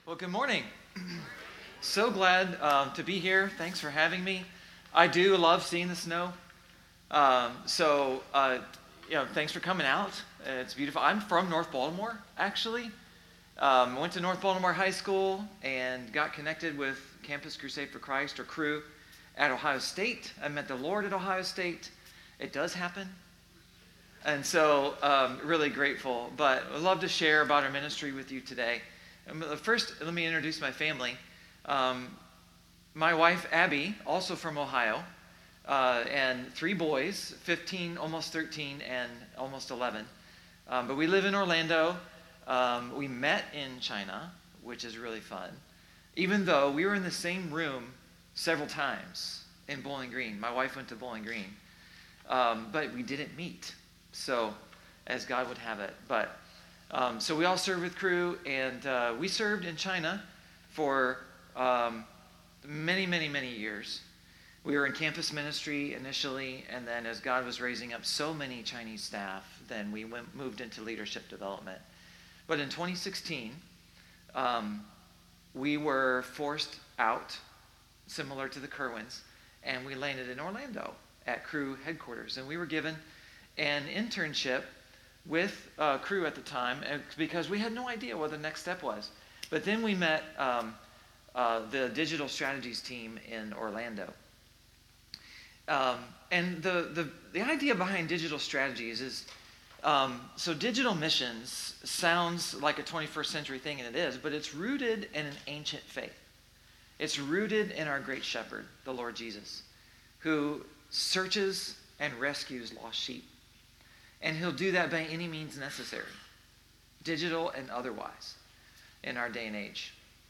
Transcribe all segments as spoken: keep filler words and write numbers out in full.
Well, good morning. So glad um, to be here. Thanks for having me. I do love seeing the snow. Um, so, uh, you know, thanks for coming out. It's beautiful. I'm from North Baltimore, actually. Um, went to North Baltimore High School and got connected with Campus Crusade for Christ, or Cru, at Ohio State. I met the Lord at Ohio State. It does happen. And so, um, really grateful. But I'd love to share about our ministry with you today. First, let me introduce my family. Um, my wife, Abby, also from Ohio, uh, and three boys, fifteen, almost thirteen, and almost eleven. Um, but we live in Orlando. Um, we met in China, which is really fun, even though we were in the same room several times in Bowling Green. My wife went to Bowling Green, um, but we didn't meet, so as God would have it. But Um, so we all served with Cru, and uh, we served in China for um, many, many, many years. We were in campus ministry initially, and then as God was raising up so many Chinese staff, then we went, moved into leadership development. But in twenty sixteen, um, we were forced out, similar to the Kerwins, and we landed in Orlando at Cru headquarters. And we were given an internship with uh, Cru at the time, because we had no idea what the next step was. But then we met um, uh, the digital strategies team in Orlando. Um, and the, the, the idea behind digital strategies is, um, so digital missions sounds like a twenty-first century thing, and it is, but it's rooted in an ancient faith. It's rooted in our great shepherd, the Lord Jesus, who searches and rescues lost sheep. And he'll do that by any means necessary, digital and otherwise, in our day and age.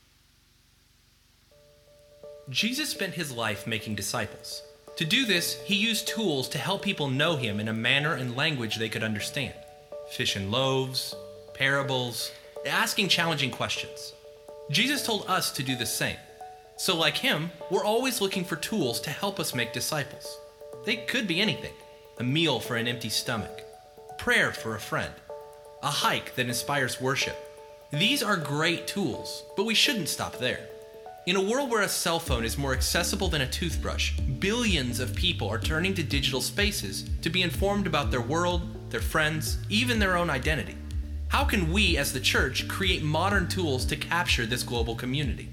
Jesus spent his life making disciples. To do this, he used tools to help people know him in a manner and language they could understand. Fish and loaves, parables, asking challenging questions. Jesus told us to do the same. So like him, we're always looking for tools to help us make disciples. They could be anything. A meal for an empty stomach. Prayer for a friend, a hike that inspires worship. These are great tools, but we shouldn't stop there. In a world where a cell phone is more accessible than a toothbrush, billions of people are turning to digital spaces to be informed about their world, their friends, even their own identity. How can we as the church create modern tools to capture this global community?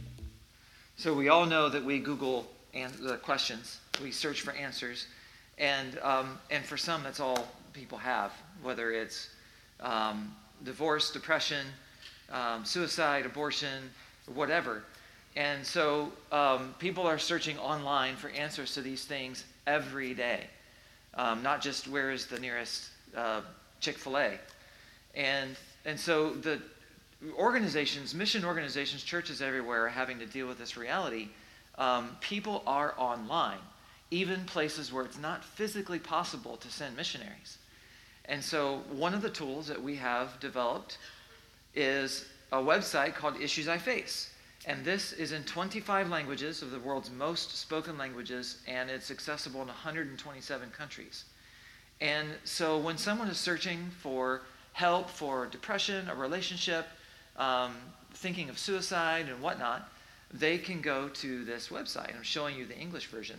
So we all know that we Google an- the questions, we search for answers, and um, and for some that's all people have, whether it's um, divorce, depression, um, suicide, abortion, whatever. And so um, people are searching online for answers to these things every day, um, not just where is the nearest uh, Chick-fil-A. And and so the organizations, mission organizations, churches everywhere are having to deal with this reality. Um, people are online, even places where it's not physically possible to send missionaries. And so one of the tools that we have developed is a website called Issues I Face. And this is in twenty-five languages of the world's most spoken languages, and it's accessible in one hundred twenty-seven countries. And so when someone is searching for help for depression, a relationship, um, thinking of suicide and whatnot, they can go to this website. I'm showing you the English version.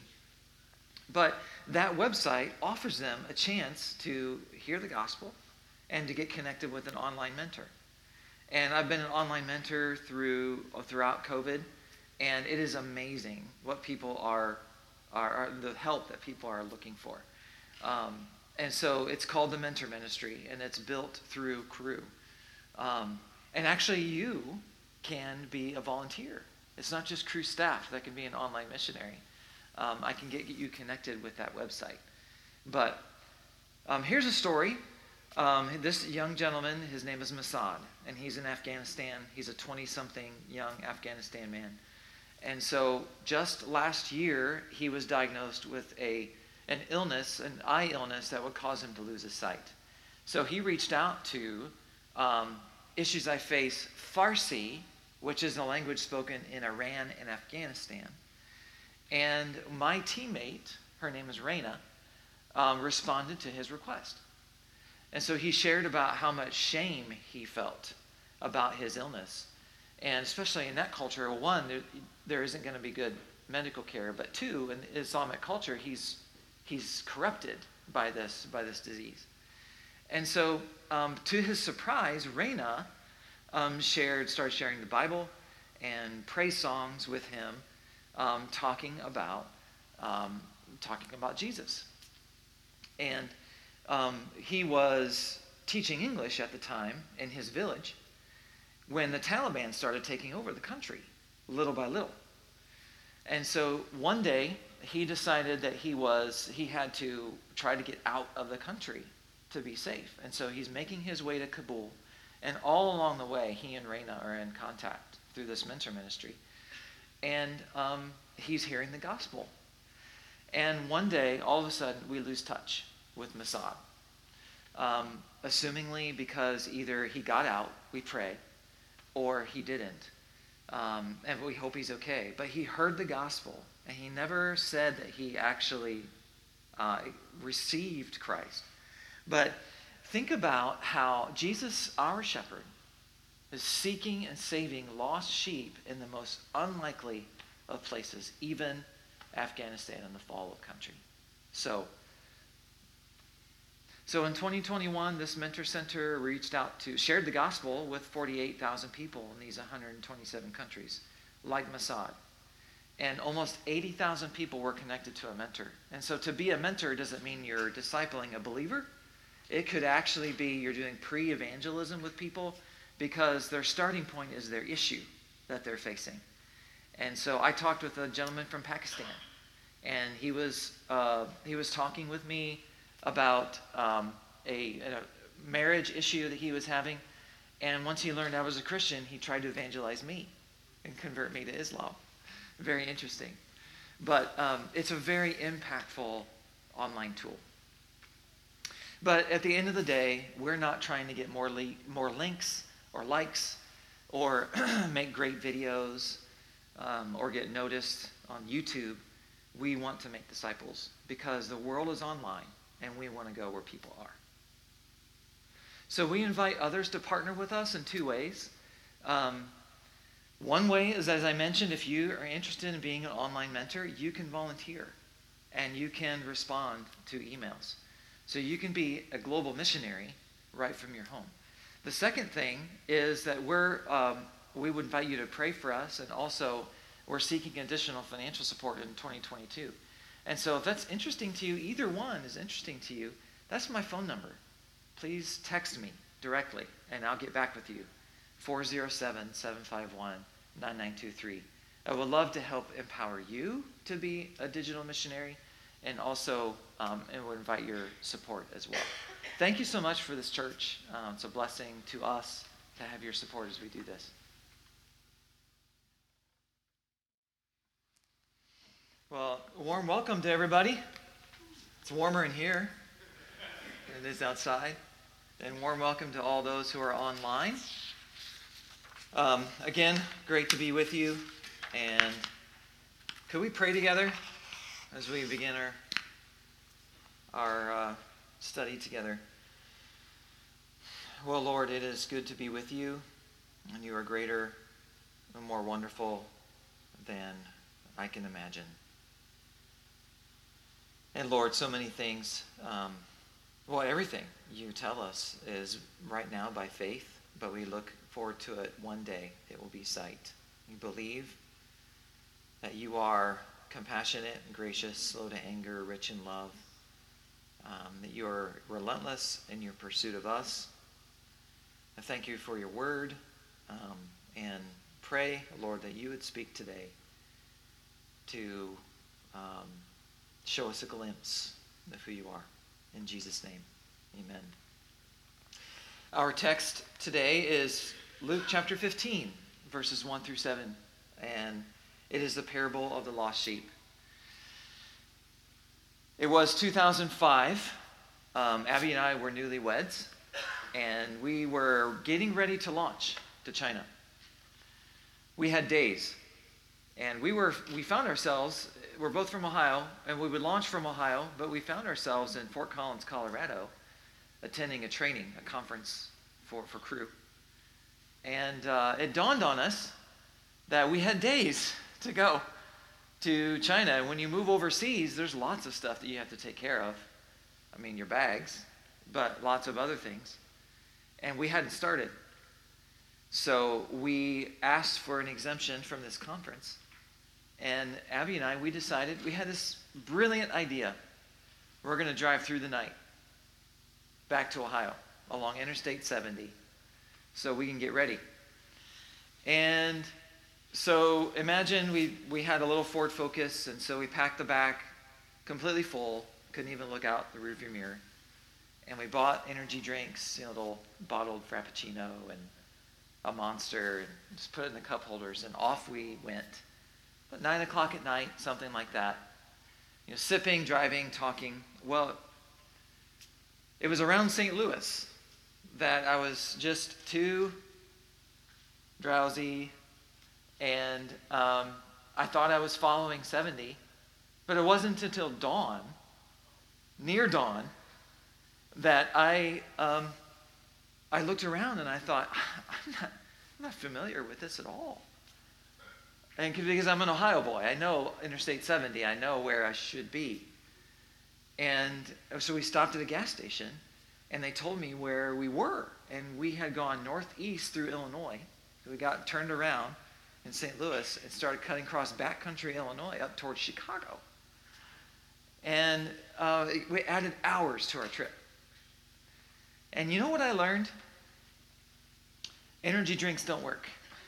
But that website offers them a chance to hear the gospel and to get connected with an online mentor. And I've been an online mentor through throughout COVID, and it is amazing what people are, are, are the help that people are looking for. Um, and so it's called the Mentor Ministry, and it's built through Cru. Um, and actually, you can be a volunteer. It's not just Cru staff that can be an online missionary. Um, I can get you connected with that website. But um, here's a story. Um, this young gentleman, his name is Masad, and he's in Afghanistan. He's a twenty-something young Afghanistan man. And so just last year, he was diagnosed with a an illness, an eye illness that would cause him to lose his sight. So he reached out to um, Issues I Face Farsi, which is a language spoken in Iran and Afghanistan. And my teammate, her name is Raina, um, responded to his request. And so he shared about how much shame he felt about his illness. And especially in that culture, one, there, there isn't going to be good medical care, but two, in Islamic culture, he's he's corrupted by this by this disease. And so, um, to his surprise, Reina um, shared started sharing the Bible and praise songs with him, um, talking about um, talking about Jesus. And um, he was teaching English at the time in his village when the Taliban started taking over the country, little by little. And so one day he decided that he was he had to try to get out of the country to be safe. And so he's making his way to Kabul, and all along the way he and Reina are in contact through this mentor ministry. And um, he's hearing the gospel. And one day, all of a sudden, we lose touch with Masad. Um, assumingly because either he got out, we pray, or he didn't. Um, and we hope he's okay. But he heard the gospel, and he never said that he actually uh, received Christ. But think about how Jesus, our shepherd, is seeking and saving lost sheep in the most unlikely of places, even Afghanistan and the fall of country. So, so in twenty twenty-one, this Mentor Center reached out to, shared the gospel with forty-eight thousand people in these one hundred twenty-seven countries, like Masad. And almost eighty thousand people were connected to a mentor. And so to be a mentor doesn't mean you're discipling a believer. It could actually be you're doing pre-evangelism with people because their starting point is their issue that they're facing. And so I talked with a gentleman from Pakistan, and he was uh, he was talking with me about um, a, a marriage issue that he was having. And once he learned I was a Christian, he tried to evangelize me and convert me to Islam. Very interesting. But um, it's a very impactful online tool. But at the end of the day, we're not trying to get more le- more links or likes or make great videos um, or get noticed on YouTube. We want to make disciples because the world is online and we want to go where people are. So we invite others to partner with us in two ways. Um, one way is, as I mentioned, if you are interested in being an online mentor, you can volunteer and you can respond to emails. So you can be a global missionary right from your home. The second thing is that we're um, we would invite you to pray for us, and also we're seeking additional financial support in twenty twenty-two. And so if that's interesting to you, either one is interesting to you, that's my phone number. Please text me directly, and I'll get back with you. four oh seven, seven five one, nine nine two three. I would love to help empower you to be a digital missionary, and also um, and would invite your support as well. Thank you so much for this church. Um, it's a blessing to us to have your support as we do this. Well, warm welcome to everybody. It's warmer in here than it is outside. And warm welcome to all those who are online. Um, again, great to be with you. And could we pray together as we begin our our uh, study together? Well, Lord, it is good to be with you, and you are greater and more wonderful than I can imagine. And Lord, so many things, um, well, everything you tell us is right now by faith, but we look forward to it one day. It will be sight. We believe that you are compassionate and gracious, slow to anger, rich in love, um, that you are relentless in your pursuit of us. I thank you for your word, um, and pray, Lord, that you would speak today to um, show us a glimpse of who you are. In Jesus' name, amen. Our text today is Luke chapter fifteen, verses one through seven, and it is the parable of the lost sheep. It was two thousand five. Um, Abby and I were newlyweds, and we were getting ready to launch to China. We had days, and we were we found ourselves, we're both from Ohio, and we would launch from Ohio, but we found ourselves in Fort Collins, Colorado, attending a training, a conference for, for crew. And uh, it dawned on us that we had days to go to China. And when you move overseas, there's lots of stuff that you have to take care of. I mean, your bags, but lots of other things. And we hadn't started. So we asked for an exemption from this conference. And Abby and I, we decided, we had this brilliant idea. We're going to drive through the night back to Ohio along Interstate seventy so we can get ready. And so imagine we, we had a little Ford Focus, and so we packed the back completely full, couldn't even look out the rearview mirror. And we bought energy drinks, you know, little bottled Frappuccino and a Monster, and just put it in the cup holders, and off we went. But nine o'clock at night, something like that. You know, sipping, driving, talking. Well, it was around Saint Louis that I was just too drowsy, and um, I thought I was following seventy, but it wasn't until dawn, near dawn, that I um, I looked around and I thought, I'm not, I'm not familiar with this at all. And because I'm an Ohio boy, I know Interstate seventy, I know where I should be. And so we stopped at a gas station, and they told me where we were. And we had gone northeast through Illinois. We got turned around in Saint Louis and started cutting across backcountry Illinois up towards Chicago. And uh, we added hours to our trip. And you know what I learned? Energy drinks don't work.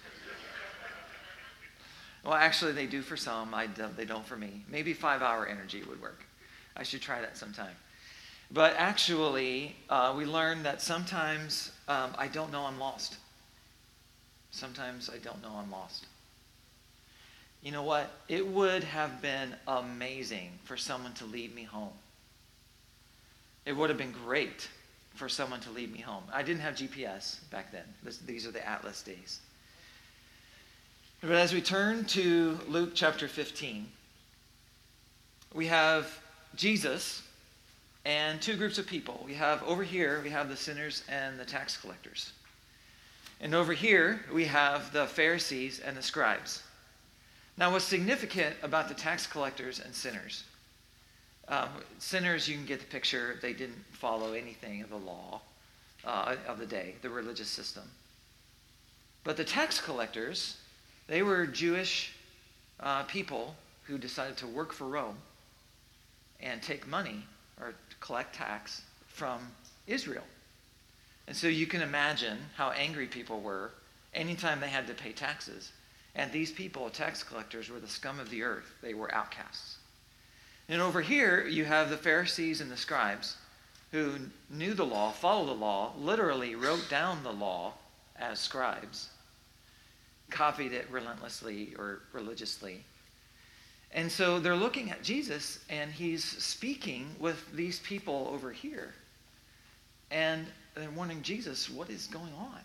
Well, actually, they do for some. I don't, they don't for me. Maybe five-hour energy would work. I should try that sometime. But actually, uh, we learned that sometimes um, I don't know I'm lost. Sometimes I don't know I'm lost. You know what? It would have been amazing for someone to lead me home. It would have been great for someone to lead me home. I didn't have G P S back then. This, these are the Atlas days. But as we turn to Luke chapter fifteen, we have Jesus and two groups of people. We have over here, we have the sinners and the tax collectors. And over here, we have the Pharisees and the scribes. Now, what's significant about the tax collectors and sinners? Um, sinners, you can get the picture. They didn't follow anything of the law uh, of the day, the religious system. But the tax collectors, they were Jewish uh, people who decided to work for Rome and take money or collect tax from Israel. And so you can imagine how angry people were anytime they had to pay taxes. And these people, tax collectors, were the scum of the earth. They were outcasts. And over here, you have the Pharisees and the scribes who knew the law, followed the law, literally wrote down the law as scribes, copied it relentlessly or religiously. And so they're looking at Jesus, and he's speaking with these people over here. And they're wondering, Jesus, what is going on?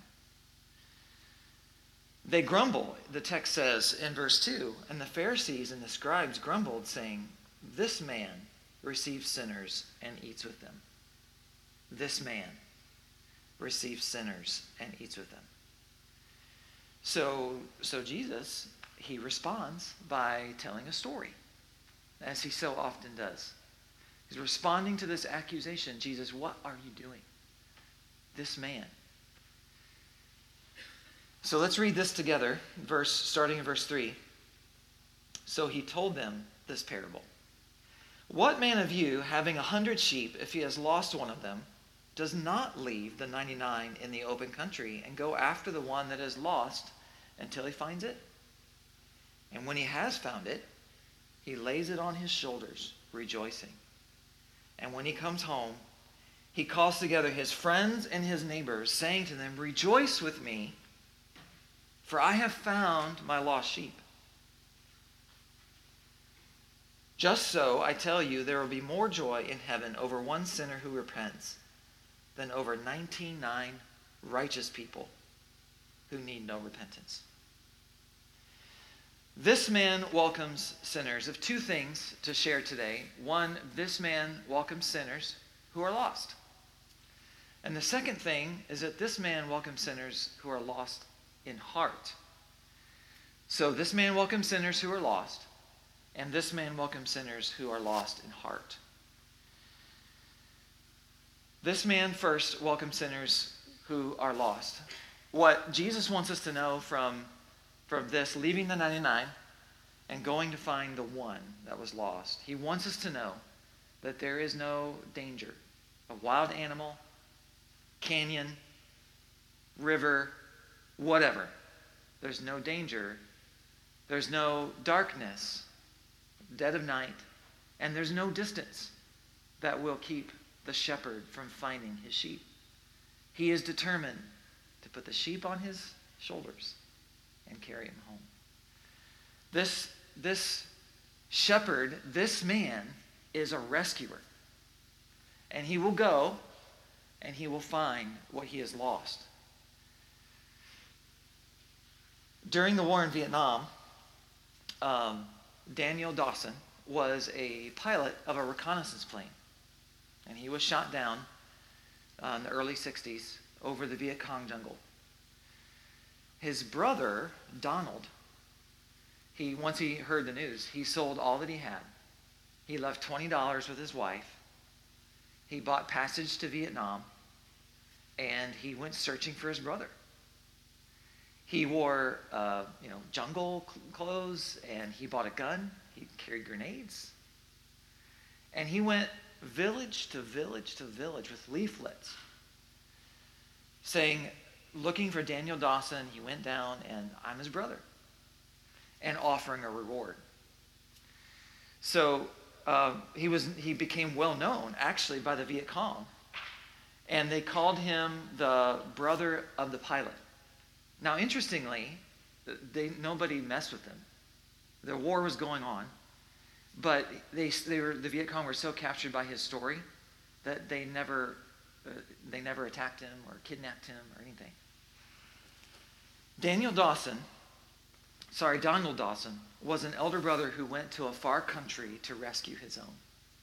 They grumble, the text says in verse two, and the Pharisees and the scribes grumbled, saying, this man receives sinners and eats with them. This man receives sinners and eats with them. So, so Jesus, he responds by telling a story, as he so often does. He's responding to this accusation. Jesus, what are you doing? This man. So let's read this together, verse starting in verse three. So he told them this parable. What man of you, having a hundred sheep, if he has lost one of them, does not leave the ninety-nine in the open country and go after the one that is lost until he finds it? And when he has found it, he lays it on his shoulders, rejoicing. And when he comes home, he calls together his friends and his neighbors, saying to them, rejoice with me, for I have found my lost sheep. Just so, I tell you, there will be more joy in heaven over one sinner who repents than over ninety-nine righteous people who need no repentance. This man welcomes sinners. I have two things to share today. One, this man welcomes sinners who are lost. And the second thing is that this man welcomes sinners who are lost in heart. So this man welcomes sinners who are lost, and this man welcomes sinners who are lost in heart. This man first welcomes sinners who are lost. What Jesus wants us to know from, from this, leaving the ninety-nine and going to find the one that was lost, he wants us to know that there is no danger. A wild animal, canyon, river, whatever. There's no danger. There's no darkness, dead of night, and there's no distance that will keep the shepherd from finding his sheep. He is determined to put the sheep on his shoulders and carry him home. This, this shepherd, this man, is a rescuer. And he will go and he will find what he has lost. During the war in Vietnam, um, Daniel Dawson was a pilot of a reconnaissance plane. And he was shot down uh, in the early sixties over the Viet Cong jungle. His brother, Donald, he once he heard the news, he sold all that he had. He left twenty dollars with his wife. He bought passage to Vietnam, and he went searching for his brother. He wore, uh, you know, jungle clothes, and he bought a gun. He carried grenades. And he went village to village to village with leaflets saying, looking for Daniel Dawson. He went down, and I'm his brother, and offering a reward. So uh, he was he became well known, actually, by the Viet Cong, and they called him the brother of the pilot. Now, interestingly, they nobody messed with him. The war was going on. But they, they were, the Viet Cong were so captured by his story that they never, uh, they never attacked him or kidnapped him or anything. Daniel Dawson, sorry, Donald Dawson, was an elder brother who went to a far country to rescue his own.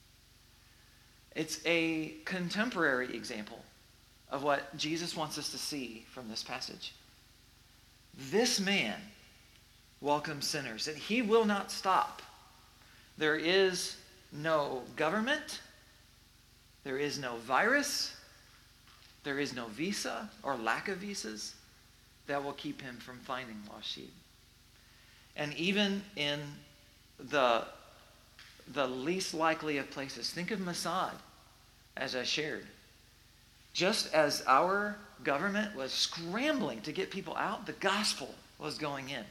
It's a contemporary example of what Jesus wants us to see from this passage. This man welcomes sinners, and he will not stop. There is no government. There is no virus. There is no visa or lack of visas that will keep him from finding lost sheep. And even in the, the least likely of places, think of Mossad, as I shared. Just as our government was scrambling to get people out, the gospel was going in.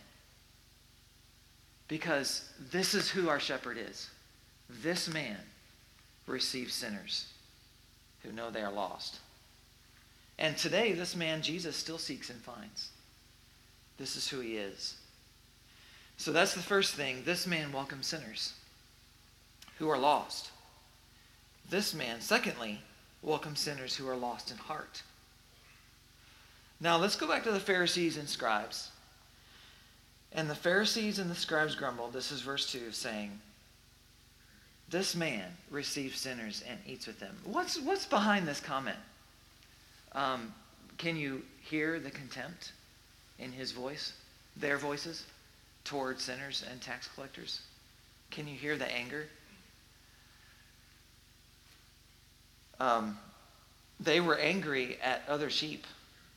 Because this is who our shepherd is. This man receives sinners who know they are lost. And today, this man, Jesus, still seeks and finds. This is who he is. So that's the first thing. This man welcomes sinners who are lost. This man, secondly, welcomes sinners who are lost in heart. Now, let's go back to the Pharisees and scribes. And the Pharisees and the scribes grumbled. This is verse two, saying, this man receives sinners and eats with them. What's, what's behind this comment? Um, can you hear the contempt in his voice, their voices, toward sinners and tax collectors? Can you hear the anger? Um, they were angry at other sheep.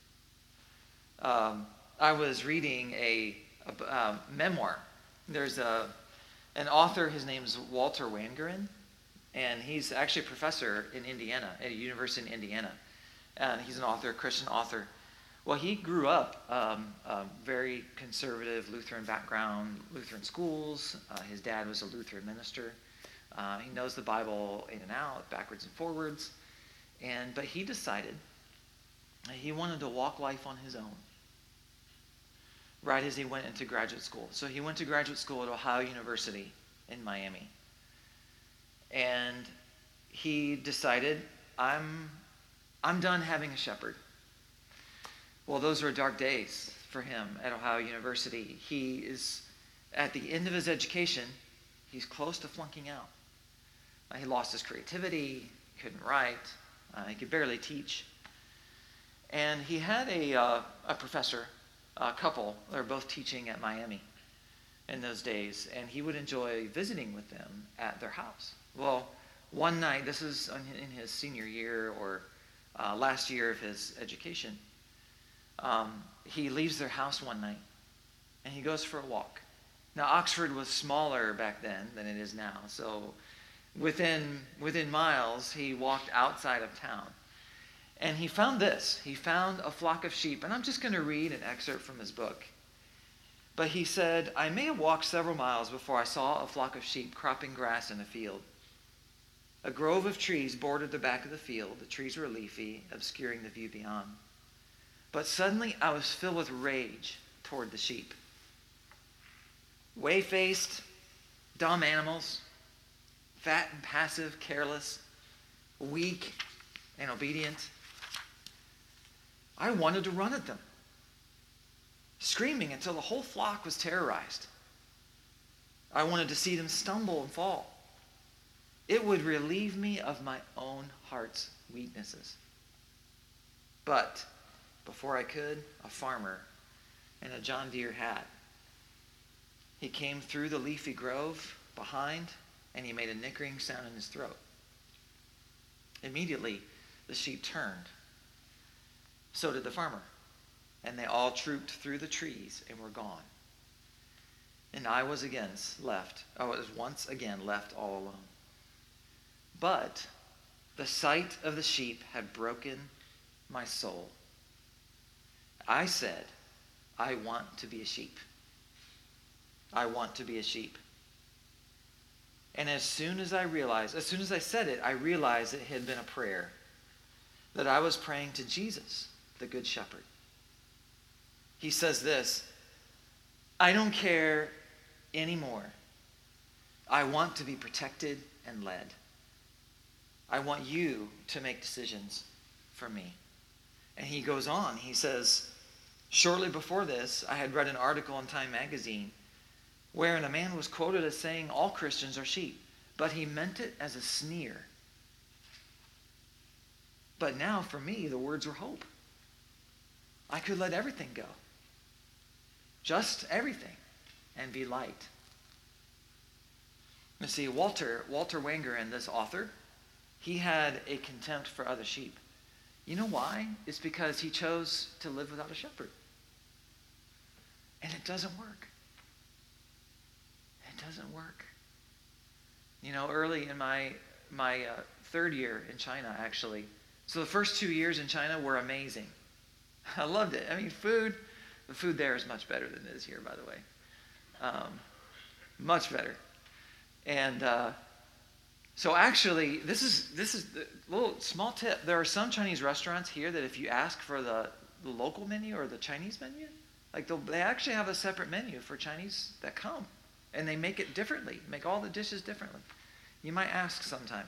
Um, I was reading a A, uh, memoir. There's a an author, his name's Walter Wangerin, and he's actually a professor in Indiana, at a university in Indiana. And he's an author, a Christian author. Well, he grew up um, a very conservative Lutheran background, Lutheran schools. Uh, his dad was a Lutheran minister. Uh, he knows the Bible in and out, backwards and forwards. And but he decided he wanted to walk life on his own right as he went into graduate school. So he went to graduate school at Ohio University in Miami. And he decided, I'm, I'm done having a shepherd. Well, those were dark days for him at Ohio University. He is at the end of his education. He's close to flunking out. Uh, he lost his creativity, he couldn't write, uh, he could barely teach. And he had a, uh, a professor a couple. They're both teaching at Miami in those days, and he would enjoy visiting with them at their house. Well, one night, this is in his senior year or uh, last year of his education, um, he leaves their house one night, and he goes for a walk. Now, Oxford was smaller back then than it is now, so within within miles, he walked outside of town. And he found this. He found a flock of sheep, and I'm just going to read an excerpt from his book. But he said, I may have walked several miles before I saw a flock of sheep cropping grass in a field. A grove of trees bordered the back of the field. The trees were leafy, obscuring the view beyond. But suddenly I was filled with rage toward the sheep. Whey-faced, dumb animals, fat and passive, careless, weak and obedient. I wanted to run at them, screaming until the whole flock was terrorized. I wanted to see them stumble and fall. It would relieve me of my own heart's weaknesses. But before I could, a farmer in a John Deere hat. He came through the leafy grove behind, and he made a nickering sound in his throat. Immediately, the sheep turned. So did the farmer. And they all trooped through the trees and were gone. And I was again left, I was once again left all alone. But the sight of the sheep had broken my soul. I said, I want to be a sheep. I want to be a sheep. And as soon as I realized, as soon as I said it, I realized it had been a prayer that I was praying to Jesus, the Good Shepherd. He says this, I don't care anymore. I want to be protected and led. I want you to make decisions for me. And he goes on. He says, shortly before this, I had read an article in Time magazine wherein a man was quoted as saying all Christians are sheep, but he meant it as a sneer. But now, for me, the words were hope. I could let everything go. Just everything. And be light. You see, Walter, Walter Wangerin, this author, he had a contempt for other sheep. You know why? It's because he chose to live without a shepherd. And it doesn't work. It doesn't work. You know, early in my my uh, third year in China, actually. So the first two years in China were amazing. I loved it. I mean, food, the food there is much better than it is here, by the way. Um, much better. And uh, so actually, this is this is a little small tip. There are some Chinese restaurants here that if you ask for the, the local menu or the Chinese menu, like they actually have a separate menu for Chinese that come. And they make it differently, make all the dishes differently. You might ask sometime.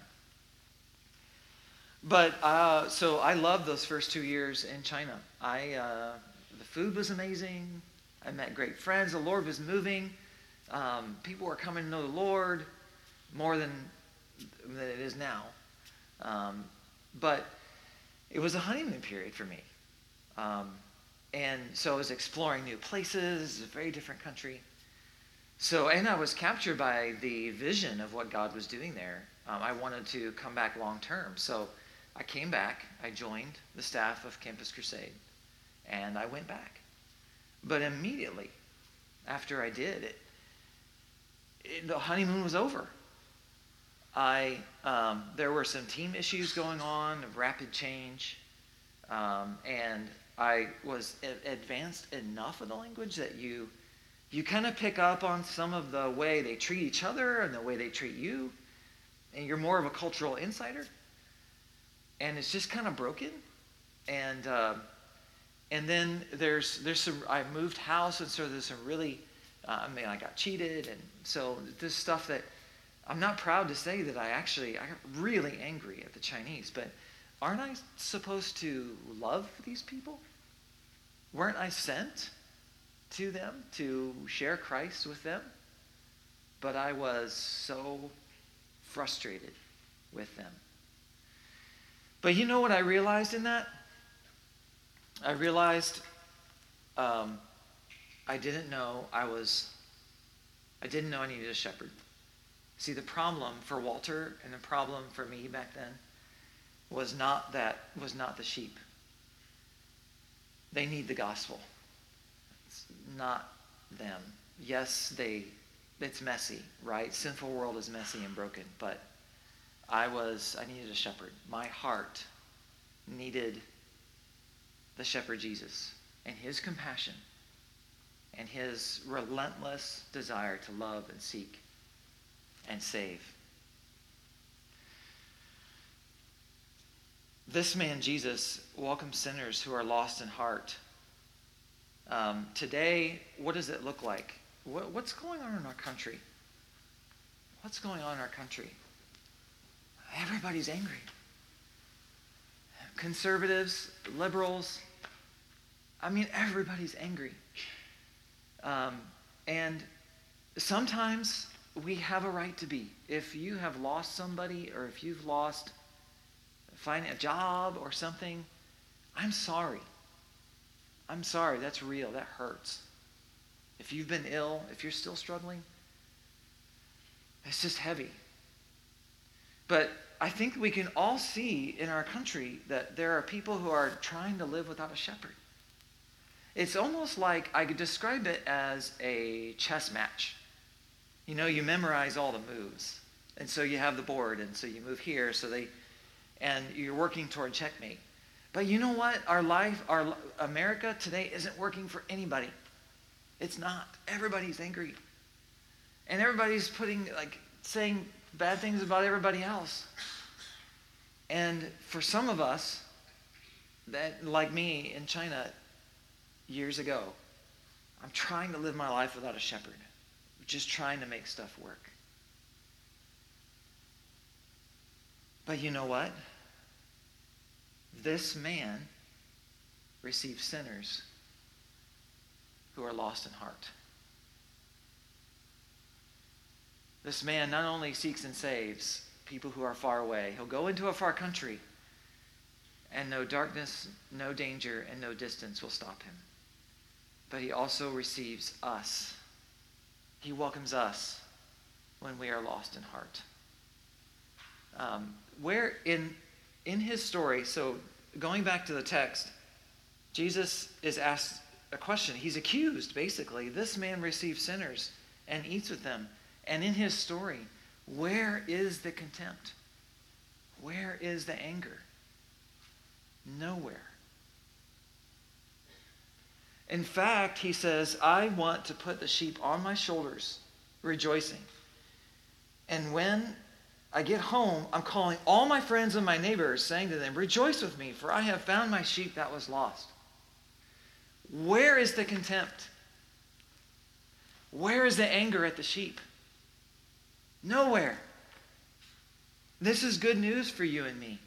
But, uh, so I loved those first two years in China. I, uh, the food was amazing. I met great friends. The Lord was moving. Um, people were coming to know the Lord more than, than it is now. Um, but it was a honeymoon period for me. Um, and so I was exploring new places. It's a very different country. So, and I was captured by the vision of what God was doing there. Um, I wanted to come back long term. So I came back. I joined the staff of Campus Crusade. And I went back. But immediately after I did, it, it, the honeymoon was over. I um, there were some team issues going on, of rapid change. Um, and I was a- advanced enough in the language that you... You kind of pick up on some of the way they treat each other and the way they treat you. And you're more of a cultural insider. And it's just kind of broken. And uh, and then there's there's some, I moved house, and so there's some really, uh, I mean, I got cheated. And so this stuff that, I'm not proud to say that I actually, I got really angry at the Chinese. But aren't I supposed to love these people? Weren't I sent to them to share Christ with them? But I was so frustrated with them. But you know what I realized in that? I realized um, I didn't know I was, I didn't know I needed a shepherd. See, the problem for Walter and the problem for me back then was not that, was not the sheep. They need the gospel. It's not them. Yes, they, it's messy, right? Sinful world is messy and broken, but I was, I needed a shepherd. My heart needed the shepherd Jesus and his compassion and his relentless desire to love and seek and save. This man, Jesus, welcomes sinners who are lost in heart. Um, today, what does it look like? What, what's going on in our country? What's going on in our country? Everybody's angry. Conservatives, liberals, I mean, everybody's angry. Um, and sometimes we have a right to be. If you have lost somebody, or if you've lost finding a job or something, I'm sorry. I'm sorry. That's real. That hurts. If you've been ill, if you're still struggling, it's just heavy. But I think we can all see in our country that there are people who are trying to live without a shepherd. It's almost like I could describe it as a chess match. You know, you memorize all the moves. And so you have the board, and so you move here, so they, and you're working toward checkmate. But you know what? Our life, our America today isn't working for anybody. It's not. Everybody's angry. And everybody's putting, like, saying bad things about everybody else. And for some of us, that like me in China years ago, I'm trying to live my life without a shepherd. Just trying to make stuff work. But you know what? This man receives sinners who are lost in heart. This man not only seeks and saves people who are far away. He'll go into a far country, and no darkness, no danger, and no distance will stop him. But he also receives us. He welcomes us when we are lost in heart. Um, where in in his story, so going back to the text, Jesus is asked a question. He's accused, basically. This man receives sinners and eats with them. And in his story, where is the contempt? Where is the anger? Nowhere. In fact, he says, I want to put the sheep on my shoulders, rejoicing. And when I get home, I'm calling all my friends and my neighbors, saying to them, rejoice with me, for I have found my sheep that was lost. Where is the contempt? Where is the anger at the sheep? Nowhere. This is good news for you and me.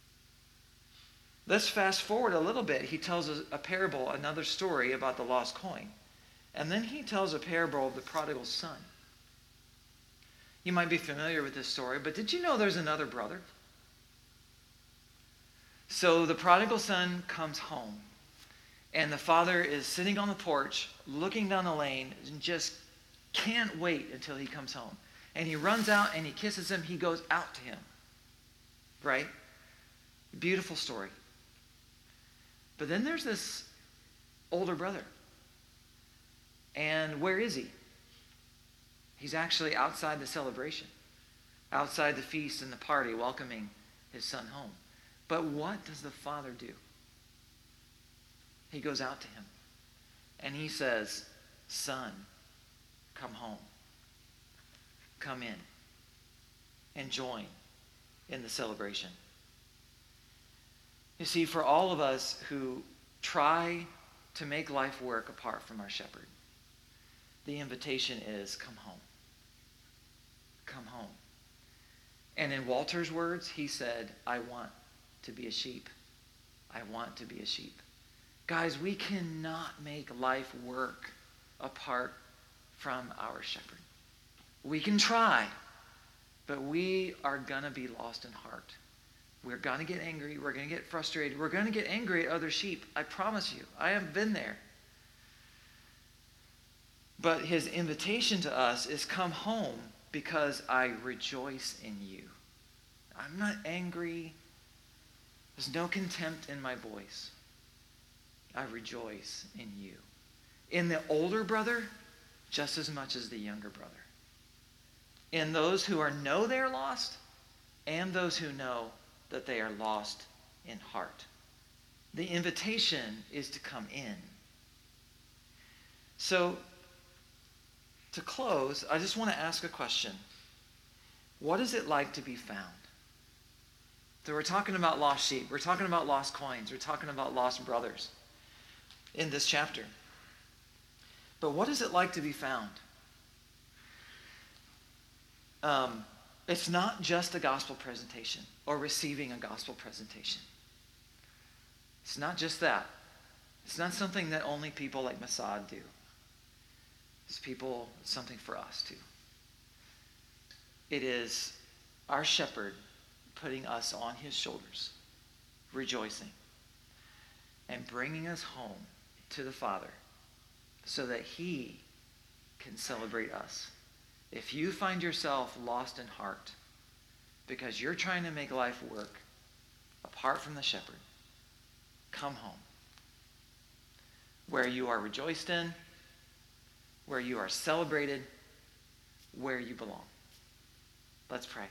Let's fast forward a little bit. He tells us a parable, another story about the lost coin. And then he tells a parable of the prodigal son. You might be familiar with this story, but did you know there's another brother? So the prodigal son comes home, and the father is sitting on the porch, looking down the lane, and just can't wait until he comes home. And he runs out and he kisses him. He goes out to him. Right? Beautiful story. But then there's this older brother. And where is he? He's actually outside the celebration, outside the feast and the party, welcoming his son home. But what does the father do? He goes out to him and he says, son, come home. Come in and join in the celebration. You see, for all of us who try to make life work apart from our shepherd, the invitation is come home. Come home. And in Walter's words, he said, I want to be a sheep. I want to be a sheep. Guys, we cannot make life work apart from our shepherd. We can try, but we are going to be lost in heart. We're going to get angry. We're going to get frustrated. We're going to get angry at other sheep. I promise you. I have been there. But his invitation to us is come home because I rejoice in you. I'm not angry. There's no contempt in my voice. I rejoice in you. In the older brother, just as much as the younger brother. In those who are know they're lost, and those who know that they are lost in heart. The invitation is to come in. So, to close, I just want to ask a question. What is it like to be found? So we're talking about lost sheep. We're talking about lost coins. We're talking about lost brothers in this chapter. But what is it like to be found? Um, it's not just a gospel presentation or receiving a gospel presentation. It's not just that. It's not something that only people like Masad do. It's people, it's something for us too. It is our shepherd putting us on his shoulders, rejoicing, and bringing us home to the Father so that he can celebrate us. If you find yourself lost in heart because you're trying to make life work apart from the shepherd, come home where you are rejoiced in, where you are celebrated, where you belong. Let's pray.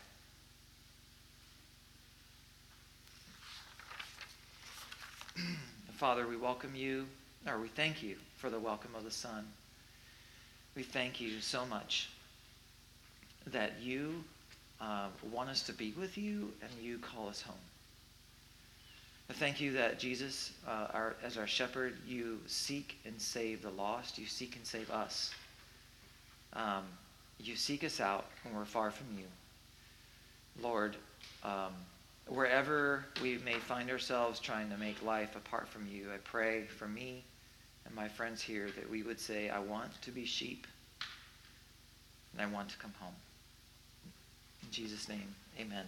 Father, we welcome you, or we thank you for the welcome of the Son. We thank you so much that you uh, want us to be with you and you call us home. I thank you that Jesus, uh, our, as our shepherd, you seek and save the lost. You seek and save us. Um, you seek us out when we're far from you. Lord, um, wherever we may find ourselves trying to make life apart from you, I pray for me and my friends here that we would say, I want to be sheep and I want to come home. In Jesus' name, amen.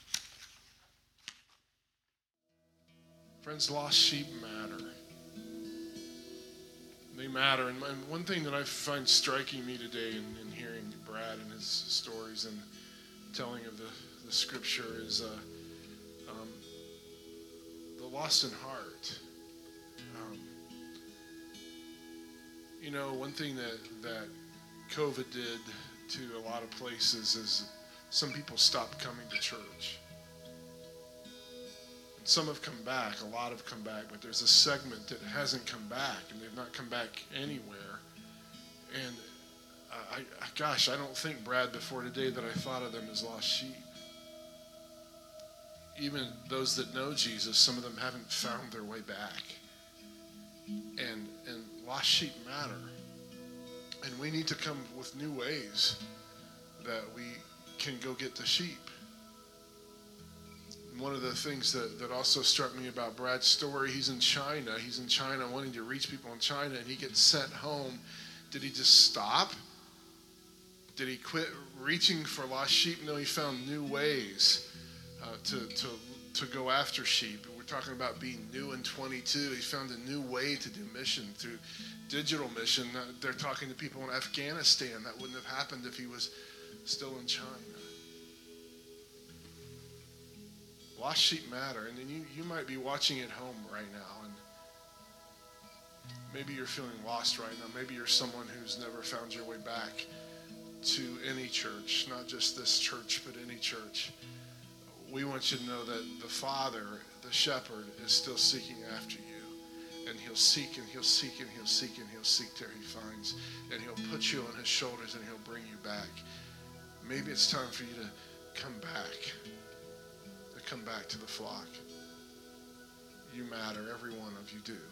Friends, lost sheep matter. They matter. And one thing that I find striking me today in, in hearing Brad and his stories and telling of the, the scripture is uh, um, the lost in heart. Um, you know, one thing that, that COVID did to a lot of places is some people stopped coming to church. And some have come back, a lot have come back, but there's a segment that hasn't come back, and they've not come back anywhere. And I, I, gosh, I don't think, Brad, before today that I thought of them as lost sheep. Even those that know Jesus, some of them haven't found their way back. And and lost sheep matter. And we need to come with new ways that we can go get the sheep. And one of the things that, that also struck me about Brad's story, he's in China. He's in China wanting to reach people in China, and he gets sent home. Did he just stop? Did he quit reaching for lost sheep? No, he found new ways uh, to, to, to go after sheep. We're talking about being new in twenty-two. He found a new way to do mission through digital mission. They're talking to people in Afghanistan. That wouldn't have happened if he was still in China. Lost sheep matter. And then you, you might be watching at home right now, and maybe you're feeling lost right now. Maybe you're someone who's never found your way back to any church, not just this church, but any church. We want you to know that the Father, the shepherd, is still seeking after you. And he'll seek and he'll seek and he'll seek and he'll seek till he finds. And he'll put you on his shoulders and he'll bring you back. Maybe it's time for you to come back. To come back to the flock. You matter. Every one of you do.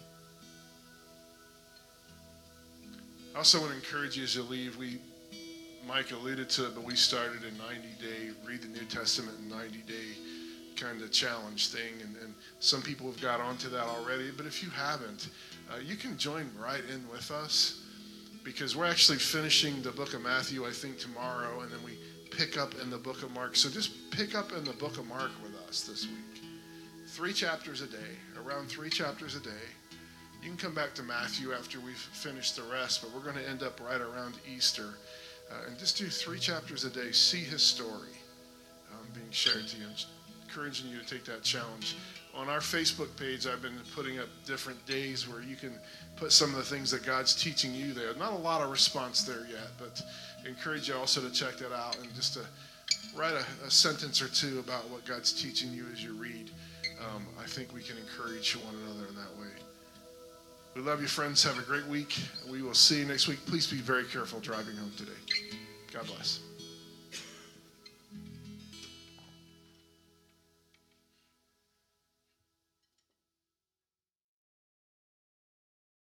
I also want to encourage you as you leave. We, Mike alluded to it, but we started a ninety-day, read the New Testament in ninety-day kind of challenge thing. And, and some people have got onto that already. But if you haven't, uh, you can join right in with us, because we're actually finishing the book of Matthew, I think, tomorrow. And then we pick up in the book of Mark. So just pick up in the book of Mark with us this week. Three chapters a day, around three chapters a day. You can come back to Matthew after we've finished the rest, but we're going to end up right around Easter. Uh, and just do three chapters a day. See his story um, being shared to you. I'm encouraging you to take that challenge. On our Facebook page, I've been putting up different days where you can put some of the things that God's teaching you there. Not a lot of response there yet, but I encourage you also to check that out and just to write a, a sentence or two about what God's teaching you as you read. Um, I think we can encourage one another in that way. We love you, friends. Have a great week. We will see you next week. Please be very careful driving home today. God bless.